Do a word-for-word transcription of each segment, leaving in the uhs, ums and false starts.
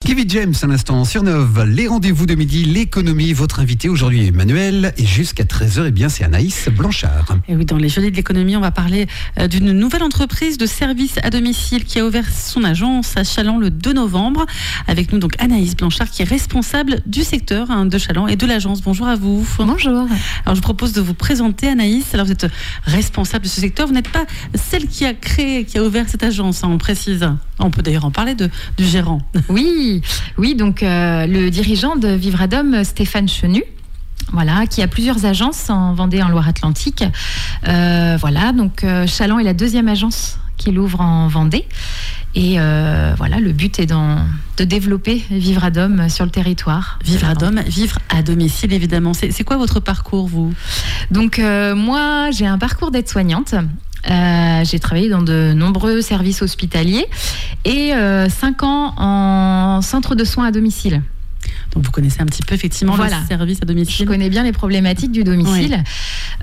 Kevin James, un instant sur Neuve. Les rendez-vous de midi, l'économie. Votre invité aujourd'hui, Emmanuel. Et jusqu'à treize heures, eh bien, c'est Anaïs Blanchard. Et oui, dans les Journées de l'économie, on va parler d'une nouvelle entreprise de services à domicile qui a ouvert son agence à Challans le deux novembre. Avec nous, donc, Anaïs Blanchard, qui est responsable du secteur hein, de Challans et de l'agence. Bonjour à vous. Bonjour. Alors, je vous propose de vous présenter, Anaïs. Alors, vous êtes responsable de ce secteur. Vous n'êtes pas celle qui a créé, qui a ouvert cette agence, hein, on précise. On peut d'ailleurs en parler de, du gérant. Oui, oui donc euh, le dirigeant de Vivradom, Stéphane Chenu, voilà, qui a plusieurs agences en Vendée et en Loire-Atlantique. Euh, voilà, donc euh, Challans est la deuxième agence qu'il ouvre en Vendée. Et euh, voilà, le but est dans, de développer Vivradom sur le territoire. Vivradom, vivre à domicile, évidemment. C'est, c'est quoi votre parcours, vous ? Donc, euh, moi, j'ai un parcours d'aide-soignante. Euh, j'ai travaillé dans de nombreux services hospitaliers et euh, cinq ans en centre de soins à domicile. Donc vous connaissez un petit peu effectivement voilà. le service à domicile. Je connais bien les problématiques du domicile. Oui.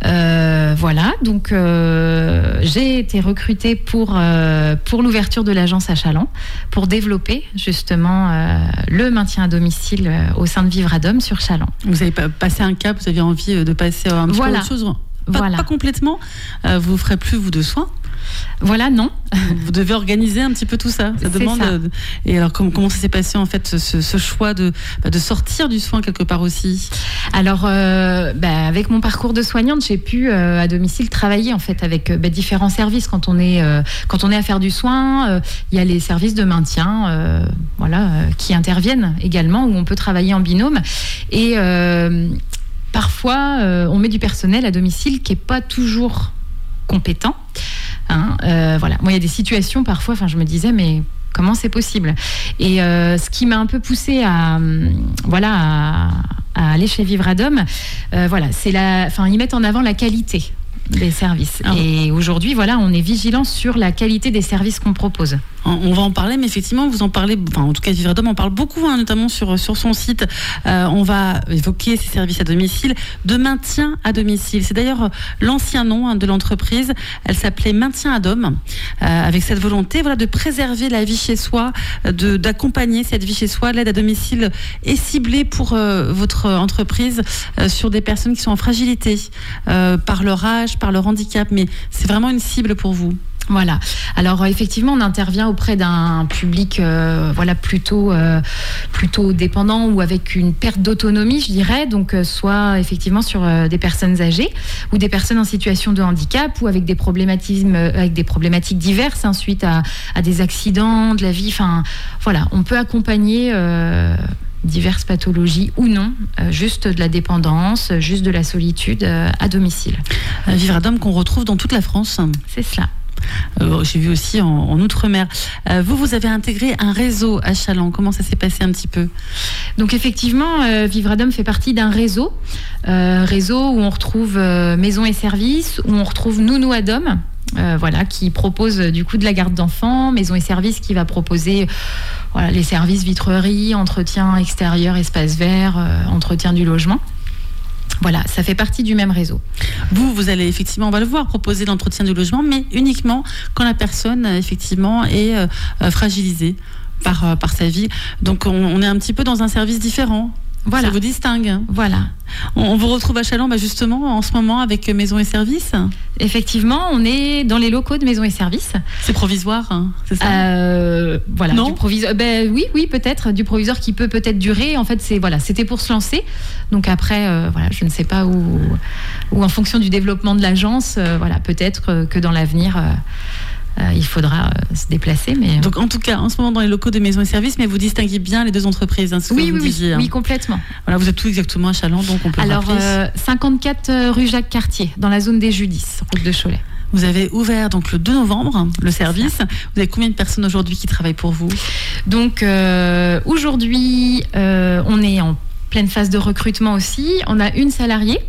Euh, voilà, donc euh, j'ai été recrutée pour, euh, pour l'ouverture de l'agence à Challans, pour développer justement euh, le maintien à domicile euh, au sein de Vivradom sur Challans. Vous avez passé un cap, vous aviez envie de passer un petit voilà. peu autre chose Pas, voilà. pas complètement, euh, vous ne ferez plus vous de soins. Voilà, non. Vous devez organiser un petit peu tout ça. Ça demande. Ça. De, et alors, comment, comment ça s'est passé en fait, ce, ce choix de, de sortir du soin quelque part aussi ? Alors, euh, bah, avec mon parcours de soignante, j'ai pu euh, à domicile travailler en fait avec bah, différents services. Quand on est euh, quand on est à faire du soin, euh, il y a les services de maintien, euh, voilà, euh, qui interviennent également où on peut travailler en binôme et euh, parfois, euh, on met du personnel à domicile qui n'est pas toujours compétent. Hein, euh, voilà. Moi, il y a des situations parfois, enfin, je me disais, mais comment c'est possible ? Et euh, ce qui m'a un peu poussée à, voilà, à, à aller chez Vivradom, euh, voilà, c'est la, enfin, ils mettent en avant la qualité des services. Ah. Et aujourd'hui, voilà, on est vigilant sur la qualité des services qu'on propose. On va en parler, mais effectivement, vous en parlez, enfin, en tout cas, Vivradom en parle beaucoup, hein, notamment sur, sur son site. Euh, on va évoquer ces services à domicile, de maintien à domicile. C'est d'ailleurs l'ancien nom hein, de l'entreprise. Elle s'appelait Maintien à Dom, euh, avec cette volonté voilà, de préserver la vie chez soi, de, d'accompagner cette vie chez soi. L'aide à domicile est ciblée pour euh, votre entreprise euh, sur des personnes qui sont en fragilité, euh, par leur âge, par leur handicap, mais c'est vraiment une cible pour vous. Voilà. Alors effectivement, on intervient auprès d'un public, euh, voilà, plutôt, euh, plutôt dépendant ou avec une perte d'autonomie, je dirais. Donc euh, soit effectivement sur euh, des personnes âgées ou des personnes en situation de handicap ou avec des problématiques, euh, avec des problématiques diverses hein, suite à, à des accidents de la vie. Enfin, voilà, on peut accompagner. Euh, diverses pathologies ou non, euh, juste de la dépendance, juste de la solitude euh, à domicile. Euh, Vivradom qu'on retrouve dans toute la France. C'est cela. Euh, j'ai vu aussi en, en Outre-mer. Euh, vous, vous avez intégré un réseau à Challans. Comment ça s'est passé un petit peu ? Donc effectivement, euh, Vivradom fait partie d'un réseau, euh, réseau où on retrouve euh, maisons et services, où on retrouve Nounou à Dom. Euh, voilà, qui propose du coup de la garde d'enfants, maison et services qui va proposer voilà, les services vitrerie, entretien extérieur, espace vert, euh, entretien du logement. Voilà, ça fait partie du même réseau. Vous, vous allez effectivement, on va le voir, proposer l'entretien du logement, mais uniquement quand la personne effectivement est euh, fragilisée par, euh, par sa vie. Donc on, on est un petit peu dans un service différent. Voilà. Ça vous distingue. Voilà. On, on vous retrouve à Challans bah justement en ce moment avec Maison et Services. Effectivement, on est dans les locaux de Maison et Services. C'est provisoire, hein, c'est ça euh, Voilà. Non. Du provisoire. Ben oui, oui, peut-être du provisoire qui peut peut-être durer. En fait, c'est voilà, c'était pour se lancer. Donc après, euh, voilà, je ne sais pas où, où en fonction du développement de l'agence, euh, voilà, peut-être que dans l'avenir. Euh, Euh, il faudra euh, se déplacer. Mais... Donc en tout cas, en ce moment dans les locaux de Maison et Services, mais vous distinguez bien les deux entreprises, hein, ce oui, que oui, vous disiez. Oui, hein. oui, complètement. Voilà, vous êtes tout exactement à Challans, donc on peut Alors, rappeler. euh, cinquante-quatre rue Jacques Cartier, dans la zone des Judices, route de Cholet. Vous avez ouvert donc le deux novembre le service. Vous avez combien de personnes aujourd'hui qui travaillent pour vous ? Donc euh, aujourd'hui, euh, on est en pleine phase de recrutement aussi. On a une salariée.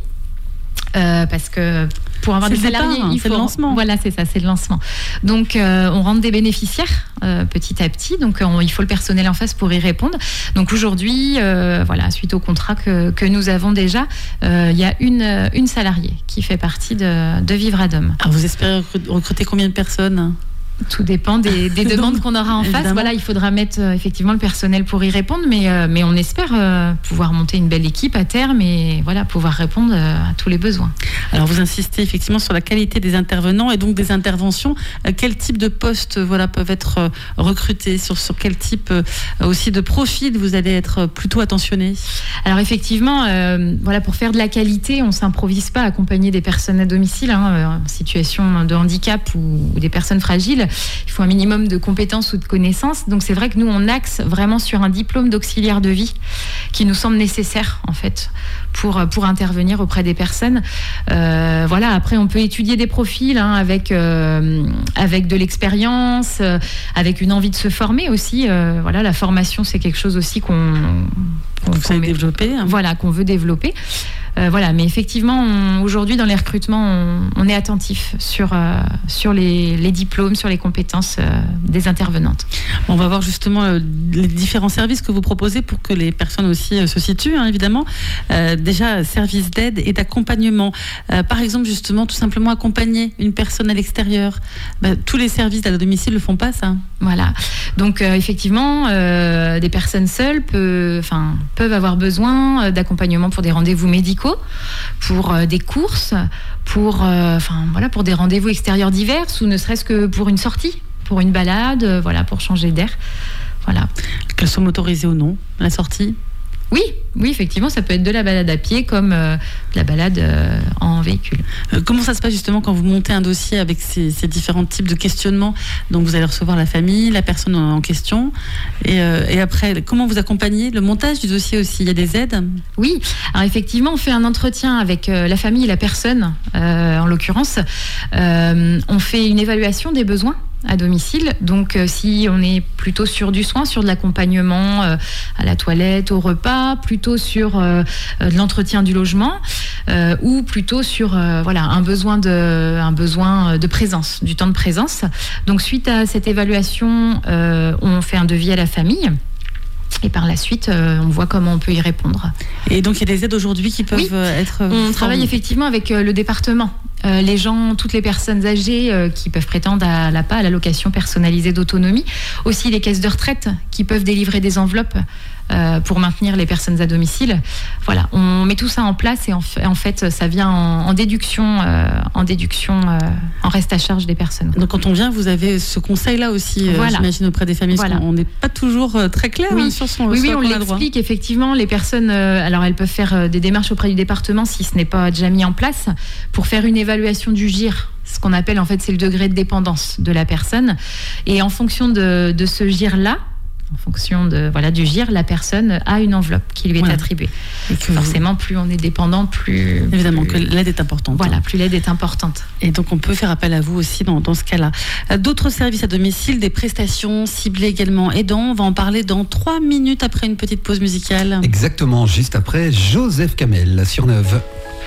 Euh, parce que pour avoir c'est des salariés, départ, hein, il faut c'est le lancement. Voilà, c'est ça, c'est le lancement. Donc, euh, on rentre des bénéficiaires euh, petit à petit. Donc, on, il faut le personnel en face pour y répondre. Donc, aujourd'hui, euh, voilà, suite au contrat que, que nous avons déjà, euh, il y a une, une salariée qui fait partie de, de Vivradom. Alors, vous espérez recruter combien de personnes ? Tout dépend des, des demandes qu'on aura en face. Évidemment. Voilà, il faudra mettre euh, effectivement le personnel pour y répondre, mais, euh, mais on espère euh, pouvoir monter une belle équipe à terme et voilà, pouvoir répondre euh, à tous les besoins. Alors vous insistez effectivement sur la qualité des intervenants et donc des interventions. Euh, quel type de postes voilà, peuvent être euh, recrutés, sur, sur quel type euh, aussi de profil vous allez être plutôt attentionné? Alors effectivement, euh, voilà, pour faire de la qualité, on ne s'improvise pas à accompagner des personnes à domicile hein, euh, en situation de handicap ou, ou des personnes fragiles. Il faut un minimum de compétences ou de connaissances. Donc c'est vrai que nous, on axe vraiment sur un diplôme d'auxiliaire de vie qui nous semble nécessaire en fait pour, pour intervenir auprès des personnes. Euh, voilà, après, on peut étudier des profils hein, avec, euh, avec de l'expérience, euh, avec une envie de se former aussi. Euh, voilà, la formation, c'est quelque chose aussi qu'on, qu'on, Vous qu'on allez met- développer. hein. voilà, qu'on veut développer. Euh, voilà, mais effectivement, on- aujourd'hui, dans les recrutements, on, on est attentif sur, euh, sur les, les diplômes, sur les compétences euh, des intervenantes. On va voir justement euh, les différents services que vous proposez pour que les personnes aussi euh, se situent, hein, évidemment. Euh, déjà, services d'aide et d'accompagnement. Euh, par exemple, justement, tout simplement accompagner une personne à l'extérieur. Bah, tous les services à domicile ne le font pas, ça. Voilà. Donc, euh, effectivement, euh, des personnes seules peut, enfin, peuvent avoir besoin euh, d'accompagnement pour des rendez-vous médicaux, pour euh, des courses, pour, euh, enfin, voilà, pour des rendez-vous extérieurs divers, ou ne serait-ce que pour une sortie, pour une balade, euh, voilà, pour changer d'air. Voilà. Qu'elles soient motorisées ou non, la sortie. Oui, oui, effectivement, ça peut être de la balade à pied comme euh, de la balade euh, en véhicule. Euh, comment ça se passe justement quand vous montez un dossier avec ces, ces différents types de questionnements? Donc vous allez recevoir la famille, la personne en, en question, et, euh, et après, comment vous accompagnez le montage du dossier aussi? Il y a des aides? Oui, alors effectivement, on fait un entretien avec euh, la famille et la personne, euh, en l'occurrence. Euh, on fait une évaluation des besoins à domicile. Donc, euh, si on est plutôt sur du soin, sur de l'accompagnement euh, à la toilette, au repas, plutôt sur euh, euh, de l'entretien du logement, euh, ou plutôt sur euh, voilà un besoin de un besoin de présence, du temps de présence. Donc, suite à cette évaluation, euh, on fait un devis à la famille. Et par la suite, euh, on voit comment on peut y répondre. Et donc il y a des aides aujourd'hui qui peuvent Oui. euh, être... euh, On formées. travaille effectivement avec euh, le département. Euh, les gens, toutes les personnes âgées euh, qui peuvent prétendre à l'A P A, à l'allocation personnalisée d'autonomie. Aussi les caisses de retraite qui peuvent délivrer des enveloppes euh, pour maintenir les personnes à domicile. Voilà, on met tout ça en place et en, f- en fait, ça vient en, en déduction, euh, en déduction, euh, en reste à charge des personnes. Donc quand on vient, vous avez ce conseil-là aussi, euh, Voilà. j'imagine, auprès des familles, parce Voilà. qu'on n'est pas toujours euh, très clair Oui. hein, sur son Oui, sur oui, à on quoi a droit. l'explique effectivement. Les personnes, euh, alors elles peuvent faire euh, des démarches auprès du département si ce n'est pas déjà mis en place pour faire une évaluation du G I R. Ce qu'on appelle en fait, c'est le degré de dépendance de la personne. Et en fonction de, de ce G I R-là, en fonction de voilà du G I R, la personne a une enveloppe qui lui est Voilà. attribuée. Et que Forcément, plus on est dépendant, plus Évidemment plus- que l'aide est importante. voilà, plus l'aide est importante. Et donc on peut faire appel à vous aussi dans, dans ce cas-là. Euh, D'autres services à domicile, des prestations ciblées également aidants. On va en parler dans trois minutes après une petite pause musicale. Exactement, juste après Joseph Kamel sur Neuve.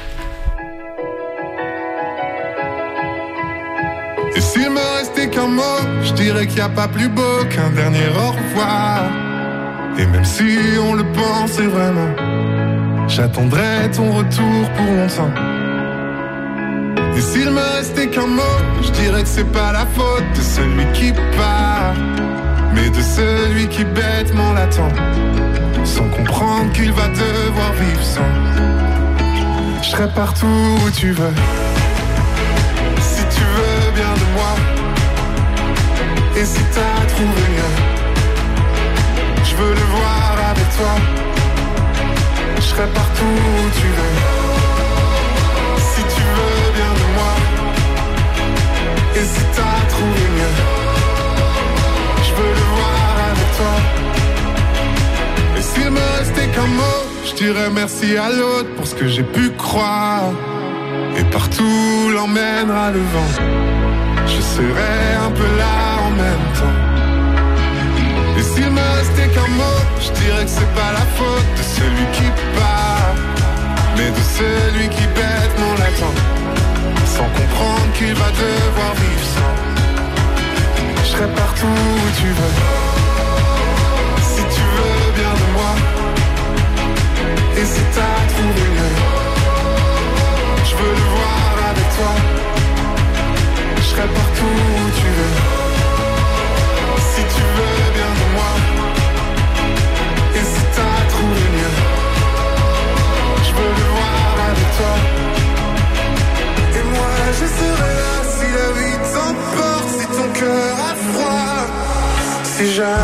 Et s'il me restait qu'un mot, je dirais qu'il n'y a pas plus beau qu'un dernier au revoir. Et même si on le pensait vraiment, j'attendrai ton retour pour longtemps. Et s'il me restait qu'un mot, je dirais que c'est pas la faute de celui qui part, mais de celui qui bêtement l'attend, sans comprendre qu'il va devoir vivre sans. Je serai partout où tu veux, si tu veux bien de moi. Et si t'as trouvé mieux, je veux le voir avec toi. Je serai partout où tu veux, si tu veux bien de moi. Et si t'as trouvé mieux, je veux le voir avec toi. Et s'il me restait qu'un mot, je dirais merci à l'autre pour ce que j'ai pu croire. Et partout l'emmènera le vent, je serai un peu là en même temps. Et s'il me restait qu'un mot, je dirais que c'est pas la faute de celui qui part, mais de celui qui bêtement l'attend, sans comprendre qu'il va devoir vivre sans. Je serai partout où tu veux, si tu veux bien de moi. Et si t'as trouvé mieux, je veux le voir avec toi. Je serai partout où tu veux,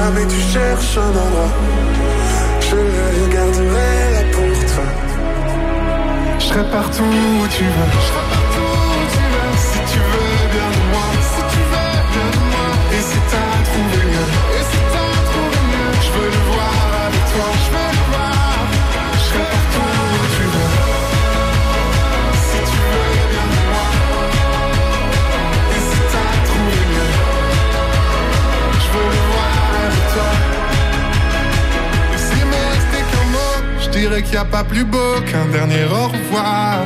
mais tu cherches un endroit. Je le garderai là pour toi. Je serai partout où tu veux. Je serai partout où tu veux. Si tu veux bien de moi, si tu veux bien de moi. Et si t'as trouvé mieux, et si t'as trouvé mieux, je veux le voir avec toi. Je veux le voir. Je serai partout où tu veux. Si tu veux bien de moi. Et si t'as trouvé mieux, je veux le voir avec toi. Et s'il me restait qu'un mot, je dirais qu'il n'y a pas plus beau qu'un dernier au revoir.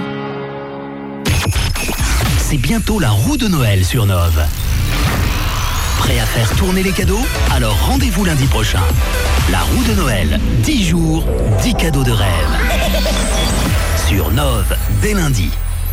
C'est bientôt la roue de Noël sur Nove. Prêt à faire tourner les cadeaux? Alors rendez-vous lundi prochain. La roue de Noël, dix jours, dix cadeaux de rêve. Sur Nove, dès lundi.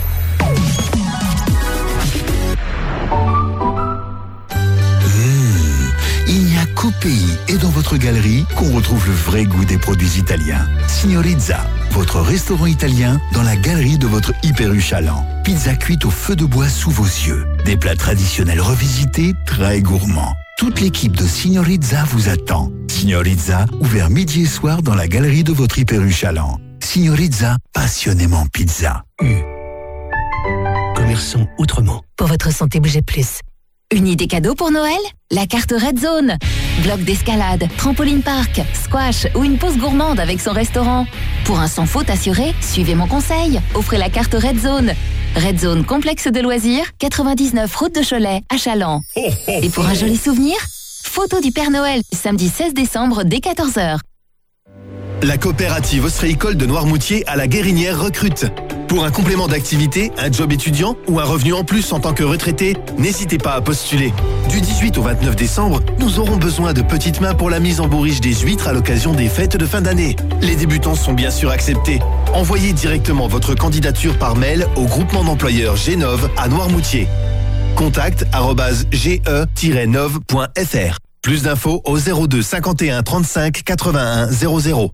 Il n'y a qu'au pays et dans votre galerie qu'on retrouve le vrai goût des produits italiens. Signorizza, votre restaurant italien dans la galerie de votre Hyper U Chaland. Pizza cuite au feu de bois sous vos yeux. Des plats traditionnels revisités, très gourmands. Toute l'équipe de Signorizza vous attend. Signorizza, ouvert midi et soir dans la galerie de votre Hyper U Chaland. Signorizza, passionnément pizza. Commerçons autrement. Pour votre santé, bougez plus. Une idée cadeau pour Noël? La carte Red Zone. Bloc d'escalade, trampoline park, squash ou une pause gourmande avec son restaurant. Pour un sans faute assuré, suivez mon conseil. Offrez la carte Red Zone. Red Zone complexe de loisirs, quatre-vingt-dix-neuf route de Cholet, à Chaland. Et pour un joli souvenir, photo du Père Noël, samedi seize décembre dès quatorze heures. La coopérative ostréicole de Noirmoutier à la Guérinière recrute. Pour un complément d'activité, un job étudiant ou un revenu en plus en tant que retraité, n'hésitez pas à postuler. Du dix-huit au vingt-neuf décembre, nous aurons besoin de petites mains pour la mise en bourriche des huîtres à l'occasion des fêtes de fin d'année. Les débutants sont bien sûr acceptés. Envoyez directement votre candidature par mail au groupement d'employeurs Génove à Noirmoutier. Contact arobase g e tiret nove point f r. Plus d'infos au zéro deux cinquante et un trente-cinq quatre-vingt-un zéro zéro.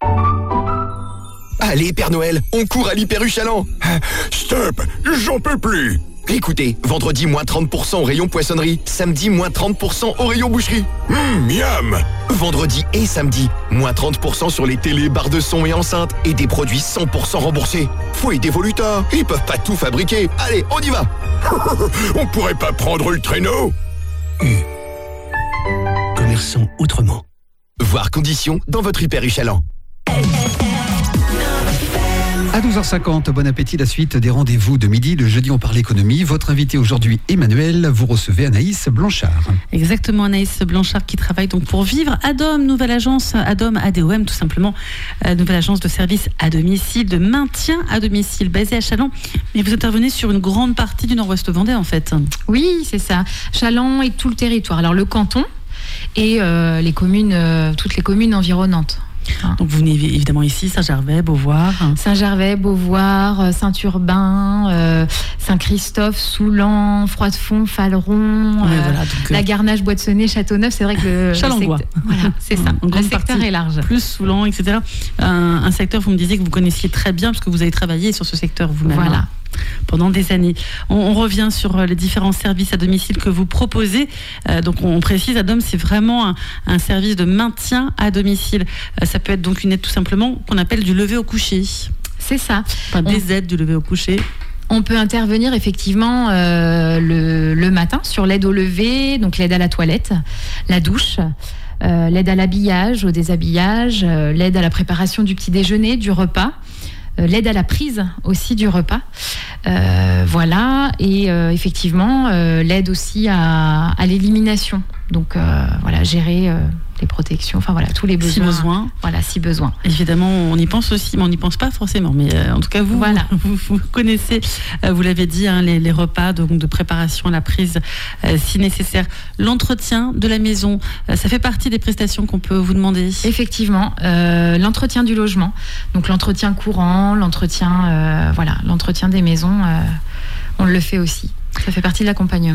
Allez, Père Noël, on court à l'Hyper U Chaland. Stop, j'en peux plus. Écoutez, vendredi, moins trente pour cent au rayon poissonnerie. Samedi, moins trente pour cent au rayon boucherie. Mmh, miam. Vendredi et samedi, moins trente pour cent sur les télés, barres de son et enceintes. Et des produits cent pour cent remboursés. Faut aider vos lutteurs, ils peuvent pas tout fabriquer. Allez, on y va. On pourrait pas prendre le traîneau? Mmh. Commerçons autrement. Voir conditions dans votre Hyper U Chaland. À douze heures cinquante, bon appétit, la suite des rendez-vous de midi. Le jeudi, on parle économie. Votre invité aujourd'hui, Emmanuel, vous recevez Anaïs Blanchard. Exactement, Anaïs Blanchard qui travaille donc pour Vivre Adom, nouvelle agence Adom, A D O M tout simplement, euh, nouvelle agence de service à domicile, de maintien à domicile, basée à Chaland. Mais vous intervenez sur une grande partie du Nord-Ouest Vendée en fait. Oui, c'est ça. Chaland et tout le territoire. Alors le canton et euh, les communes, euh, toutes les communes environnantes. Donc vous venez évidemment ici, Saint-Gervais, Beauvoir. Saint-Gervais, Beauvoir, Saint-Urbain, euh, Saint-Christophe, Soulan, Froidefond, Faleron, ouais, euh, voilà, donc, la Garnache, Boîte-Saunier, Châteauneuf. C'est vrai que le, Chalangois. le secteur, voilà, c'est ça. Mmh, le secteur est large. Plus Soulan, et cetera. Un, un secteur, vous me disiez que vous connaissiez très bien parce que vous avez travaillé sur ce secteur vous-même. Voilà. Hein, pendant des années. On, on revient sur les différents services à domicile que vous proposez. Euh, donc on précise, Adom, c'est vraiment un, un service de maintien à domicile. Euh, ça peut être donc une aide tout simplement qu'on appelle du lever au coucher. C'est ça. Enfin, on... des aides du lever au coucher. On peut intervenir effectivement euh, le, le matin sur l'aide au lever, donc l'aide à la toilette, la douche, euh, l'aide à l'habillage, au déshabillage, euh, l'aide à la préparation du petit déjeuner, du repas. Euh, l'aide à la prise aussi du repas, euh, voilà, et euh, effectivement euh, l'aide aussi à, à l'élimination, donc euh, voilà, gérer euh, les protections, enfin voilà, tous les besoins. Si besoin. Voilà, si besoin. Évidemment, on y pense aussi, mais on n'y pense pas forcément. Mais euh, en tout cas, vous, voilà. vous, vous connaissez, euh, vous l'avez dit, hein, les, les repas donc, de préparation à la prise, euh, si nécessaire. L'entretien de la maison, euh, ça fait partie des prestations qu'on peut vous demander. Effectivement, euh, l'entretien du logement, donc l'entretien courant, l'entretien, euh, voilà, l'entretien des maisons, euh, on le fait aussi. Ça fait partie de l'accompagnement.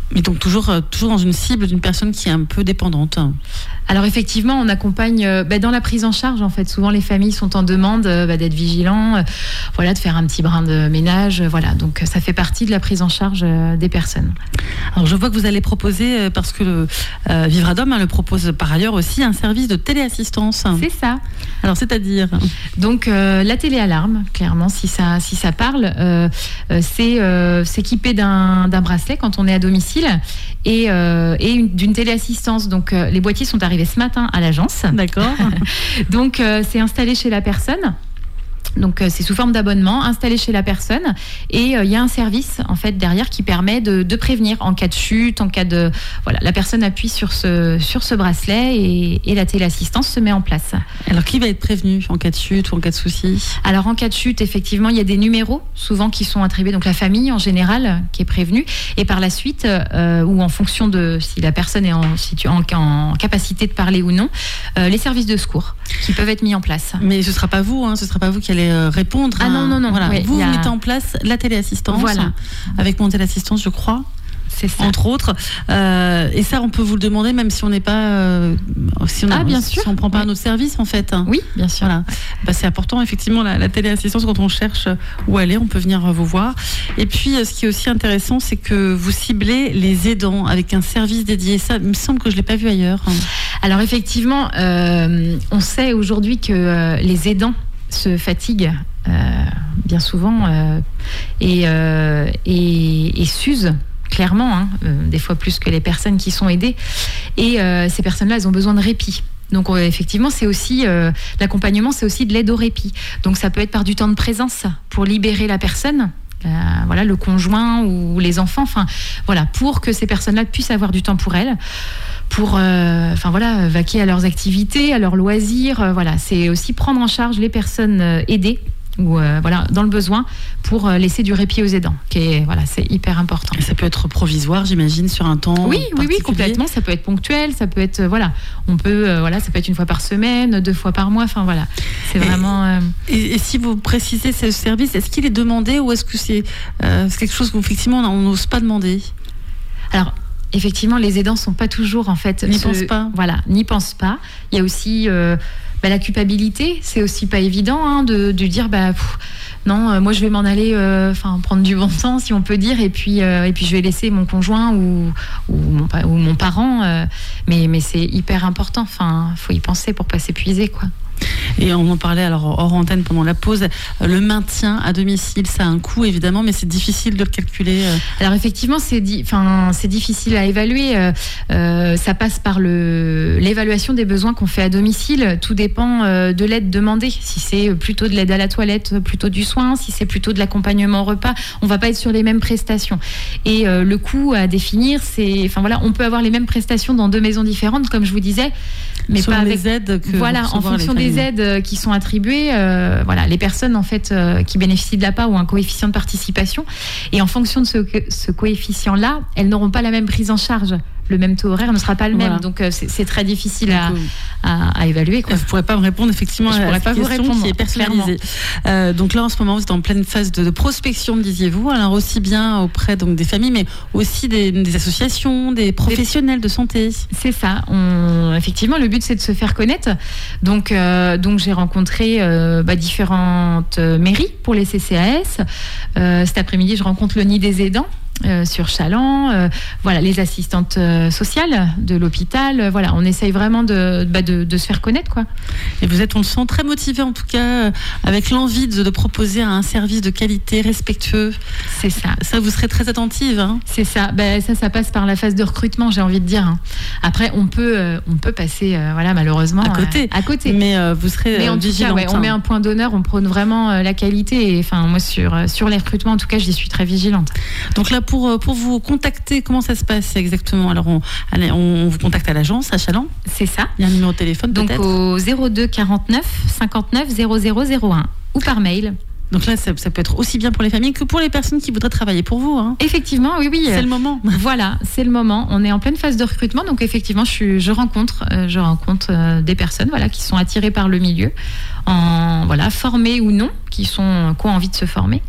Mais donc toujours, toujours dans une cible d'une personne qui est un peu dépendante. Alors effectivement, on accompagne euh, bah, dans la prise en charge. En fait, souvent les familles sont en demande euh, bah, d'être vigilants, euh, voilà, de faire un petit brin de ménage, euh, voilà. Donc ça fait partie de la prise en charge euh, des personnes. Alors je vois que vous allez proposer, euh, parce que le, euh, Vivradom hein, le propose par ailleurs aussi, un service de téléassistance. C'est ça. Alors c'est-à-dire Donc euh, la téléalarme, clairement, si ça, si ça parle, euh, euh, c'est euh, s'équiper d'un, d'un bracelet quand on est à domicile et, euh, et une, d'une téléassistance. Donc euh, les boîtiers sont arrivés ce matin à l'agence. D'accord. Donc euh, c'est installé chez la personne. Donc euh, c'est sous forme d'abonnement installé chez la personne et il euh, y a un service en fait derrière qui permet de, de prévenir en cas de chute, en cas de voilà, la personne appuie sur ce sur ce bracelet et, et la téléassistance se met en place. Alors qui va être prévenu en cas de chute ou en cas de souci? Alors en cas de chute, effectivement, il y a des numéros souvent qui sont attribués, donc la famille en général qui est prévenue et par la suite euh, ou en fonction de si la personne est en, situ- en, en capacité de parler ou non, euh, les services de secours qui peuvent être mis en place. Mais ce sera pas vous, hein, ce sera pas vous qui allez répondre. Ah non, non, non. Voilà. Oui, vous, a... vous mettez en place la téléassistance. Voilà. Avec mon téléassistance, je crois. C'est ça. Entre autres. Euh, et ça, on peut vous le demander même si on n'est pas. Euh, si on ah, a, bien si sûr. on ne prend pas oui. un autre service, en fait. Oui, bien sûr. Voilà. Bah, c'est important, effectivement, la, la téléassistance, quand on cherche où aller, on peut venir vous voir. Et puis, ce qui est aussi intéressant, c'est que vous ciblez les aidants avec un service dédié. Ça, il me semble que je ne l'ai pas vu ailleurs. Alors, effectivement, euh, on sait aujourd'hui que euh, les aidants se fatiguent euh, bien souvent euh, et, euh, et, et s'usent. Clairement, hein, euh, des fois plus que les personnes qui sont aidées. Et euh, ces personnes-là, elles ont besoin de répit. Donc euh, effectivement, c'est aussi euh, l'accompagnement, c'est aussi de l'aide au répit. Donc ça peut être par du temps de présence pour libérer la personne. Euh, voilà, le conjoint ou les enfants, enfin voilà, pour que ces personnes-là puissent avoir du temps pour elles, pour, euh, enfin voilà, vaquer à leurs activités, à leurs loisirs. Euh, voilà, c'est aussi prendre en charge les personnes euh, aidées ou euh, voilà, dans le besoin pour euh, laisser du répit aux aidants, qui est, voilà, c'est hyper important. Et ça peut être provisoire, j'imagine, sur un temps oui, oui, oui, complètement. Ça peut être ponctuel, ça peut être, euh, voilà, on peut, euh, voilà, ça peut être une fois par semaine, deux fois par mois, enfin voilà, c'est et, vraiment. Euh... Et, et si vous précisez ce service, est-ce qu'il est demandé ou est-ce que c'est, euh, c'est quelque chose qu'effectivement on n'ose pas demander? Alors. Effectivement, les aidants sont pas toujours en fait. N'y ce... pensent pas. Voilà, n'y pensent pas. Il y a aussi euh, bah, la culpabilité. C'est aussi pas évident hein, de, de dire bah pff, non, euh, moi je vais m'en aller, enfin euh, prendre du bon temps si on peut dire, et puis euh, et puis je vais laisser mon conjoint ou ou mon, ou mon parent. Euh, mais mais c'est hyper important. Enfin, faut y penser pour pas s'épuiser quoi. Et on en parlait alors hors antenne pendant la pause. Le maintien à domicile, ça a un coût évidemment, mais c'est difficile de le calculer. Alors effectivement, c'est, di- enfin, c'est difficile à évaluer. Euh, euh, ça passe par le, l'évaluation des besoins qu'on fait à domicile. Tout dépend euh, de l'aide demandée. Si c'est plutôt de l'aide à la toilette, plutôt du soin, si c'est plutôt de l'accompagnement au repas, on va pas être sur les mêmes prestations. Et euh, le coût à définir, c'est, enfin voilà, on peut avoir les mêmes prestations dans deux maisons différentes, comme je vous disais, mais Selon pas avec les aides que voilà, en fonction des aides qui sont attribuées, euh, voilà, les personnes en fait euh, qui bénéficient de l'A P A ont un coefficient de participation, et en fonction de ce, ce coefficient-là, elles n'auront pas la même prise en charge. Le même taux horaire ne sera pas le même, voilà. Donc euh, c'est, c'est très difficile à, à, à évaluer. Quoi. Vous ne pourrez pas me répondre effectivement je à pourrais cette pas vous question répondre, qui est personnalisée. Euh, donc là en ce moment vous êtes en pleine phase de, de prospection, me disiez-vous, alors aussi bien auprès donc des familles, mais aussi des, des associations, des professionnels de santé. C'est ça. On, effectivement, le but c'est de se faire connaître. Donc euh, donc j'ai rencontré euh, bah, différentes mairies pour les C C A S. Euh, cet après-midi, je rencontre le Nid des aidants. Euh, sur Chaland, euh, voilà, les assistantes euh, sociales de l'hôpital, euh, voilà, on essaye vraiment de, bah de, de se faire connaître, quoi. Et vous êtes, on le sent, très motivé en tout cas, euh, avec l'envie de, de proposer un service de qualité, respectueux. C'est ça. Ça, vous serez très attentive. Hein. C'est ça. Ben, ça, ça passe par la phase de recrutement, j'ai envie de dire. Hein. Après, on peut, euh, on peut passer, euh, voilà, malheureusement, à côté. Euh, à côté. Mais euh, vous serez Mais en vigilante. tout cas, ouais, on met un point d'honneur, on prône vraiment euh, la qualité. Et enfin, moi, sur euh, sur les recrutements, en tout cas, j'y suis très vigilante. Donc là, pour pour vous contacter, comment ça se passe exactement? Alors, on, allez, on vous contacte à l'agence, à Chaland. C'est ça. Il y a un numéro de téléphone, donc peut-être. Au zéro deux quarante-neuf cinquante-neuf zéro zéro zéro un ou par mail. Donc là, ça, ça peut être aussi bien pour les familles que pour les personnes qui voudraient travailler pour vous. Hein. Effectivement, oui, oui. C'est le moment. Voilà, c'est le moment. On est en pleine phase de recrutement, donc effectivement, je, suis, je rencontre, euh, je rencontre euh, des personnes, voilà, qui sont attirées par le milieu, en voilà, formées ou non, qui sont, qui ont envie de se former.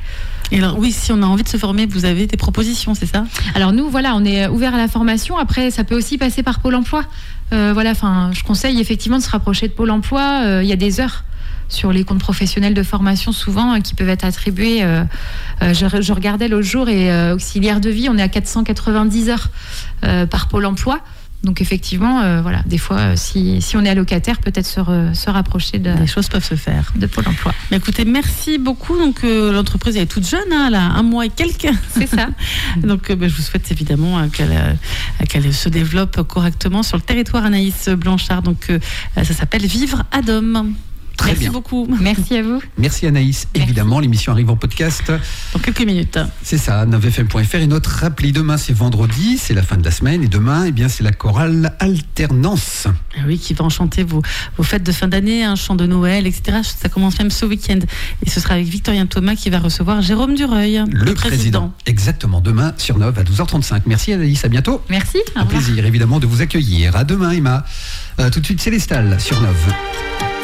Et alors, oui, si on a envie de se former, vous avez des propositions, c'est ça ? Alors nous, voilà, on est ouvert à la formation. Après, ça peut aussi passer par Pôle emploi. Euh, voilà, enfin, je conseille effectivement de se rapprocher de Pôle emploi. Euh, il y a des heures sur les comptes professionnels de formation souvent euh, qui peuvent être attribués. Euh, euh, je, je regardais l'autre jour et euh, auxiliaire de vie, on est à quatre cent quatre-vingt-dix heures euh, par Pôle emploi. Donc effectivement, euh, voilà, des fois, euh, si, si on est allocataire, peut-être se, re, se rapprocher de... Les choses peuvent se faire. De Pôle emploi. Mais écoutez, merci beaucoup. Donc euh, l'entreprise elle est toute jeune, hein, elle a un mois et quelques. C'est ça. Donc euh, bah, je vous souhaite évidemment euh, qu'elle, euh, qu'elle se développe correctement sur le territoire, Anaïs Blanchard. Donc euh, ça s'appelle Vivre à Dôme. Très Merci bien. beaucoup. Merci à vous. Merci Anaïs. Merci. Évidemment, l'émission arrive en podcast. Dans quelques minutes. C'est ça, neuf f m point f r et notre appli. Demain, c'est vendredi, c'est la fin de la semaine. Et demain, eh bien, c'est la chorale Alternance. Ah oui, qui va enchanter vos, vos fêtes de fin d'année, un chant de Noël, et cetera. Ça commence même ce week-end. Et ce sera avec Victorien Thomas qui va recevoir Jérôme Dureuil, Le, le président. président. Exactement, demain sur Nov à douze heures trente-cinq. Merci Anaïs, à bientôt. Merci. Au Un revoir. plaisir évidemment de vous accueillir. À demain Emma. Euh, tout de suite Célestal sur Nov.